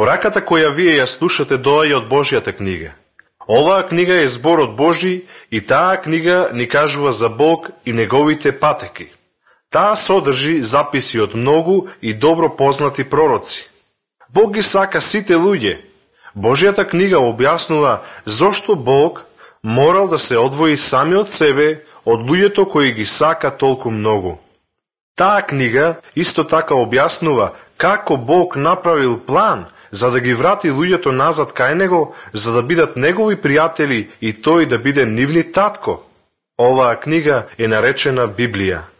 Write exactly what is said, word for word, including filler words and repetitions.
Пораката која вие ја слушате доаѓа од Божјата книга. Оваа книга е зборот Божи и таа книга ни кажува за Бог и неговите патеки. Таа содржи записи од многу и добро познати пророци. Бог ги сака сите луѓе. Божјата книга објаснува зошто Бог морал да се одвои сами од себе од луѓето кои ги сака толку многу. Таа книга исто така објаснува како Бог направил план за да ги врати луѓето назад кај него, за да бидат негови пријатели и тој да биде нивни татко. Оваа книга е наречена Библија.